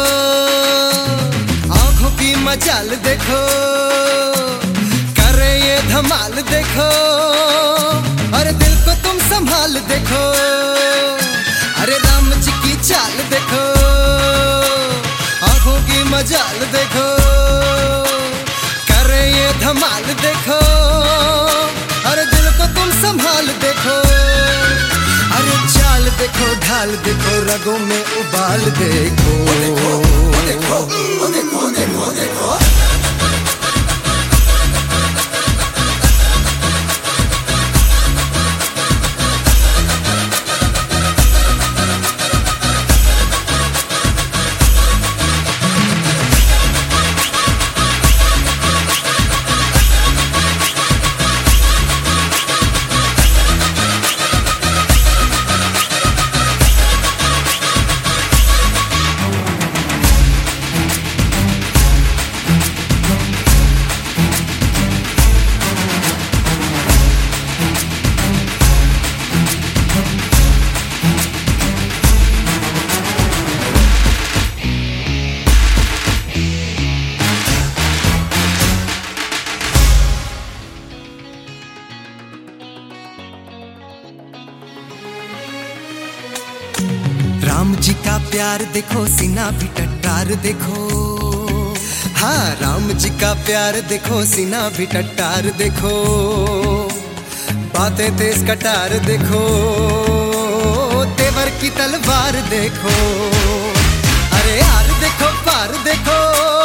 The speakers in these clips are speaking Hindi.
आंखों की मजाल देखो, करे ये धमाल देखो, अरे दिल को तुम संभाल देखो, अरे राम जी की चाल देखो, आंखों की मजाल देखो, करे ये धमाल देखो, अरे दिल को तुम संभाल देखो, अरे चाल देखो, ढाल देखो, रगों में उबाल देखो, देखो, देखो, देखो, देखो, देखो। राम जी का प्यार देखो, सीना भी टट्टार देखो, हाँ राम जी का प्यार देखो, सीना भी टट्टार देखो, बातें तेज कटार देखो, तेवर की तलवार देखो, अरे यार देखो, पार देखो,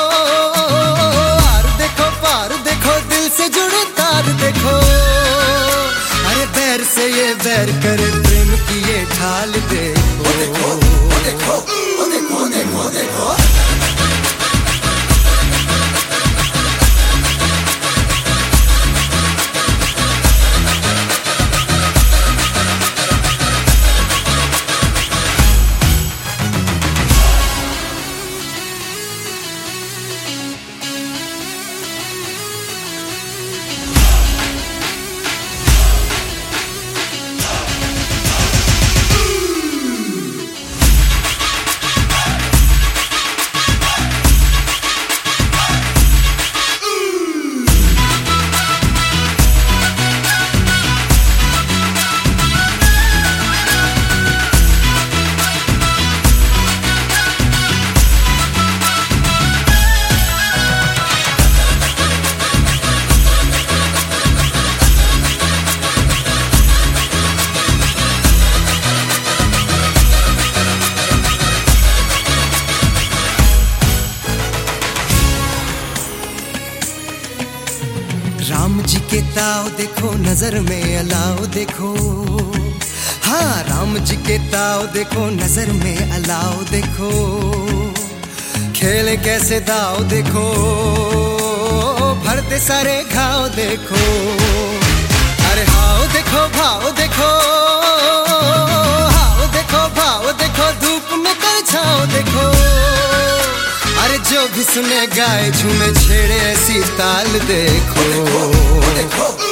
आर देखो, पार देखो, दिल से जुड़े तार देखो, अरे बैर से ये बैर करे, प्रेम की ये ढाल देखो, देखो, देखो, देखो, देखो, देखो। राम जी के ताव देखो, नजर में अलाव देखो, हाँ राम जी के ताव देखो, नजर में अलाव देखो, खेले कैसे दाव देखो, भरते सारे घाव देखो, अरे हाव देखो, भाव देखो, हाव देखो, भाव देखो, धूप में कर छाव देखो, अरे जो भी सुने गाए झूमे छेड़े ऐसी ताल देखो, देखो, देखो।